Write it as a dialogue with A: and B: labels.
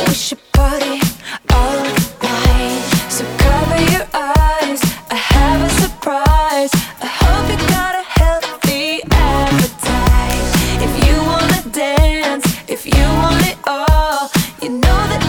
A: We should party all night. So cover your eyes, I have a surprise. I hope you got a healthy appetite. If you wanna dance, if you want it all, you know that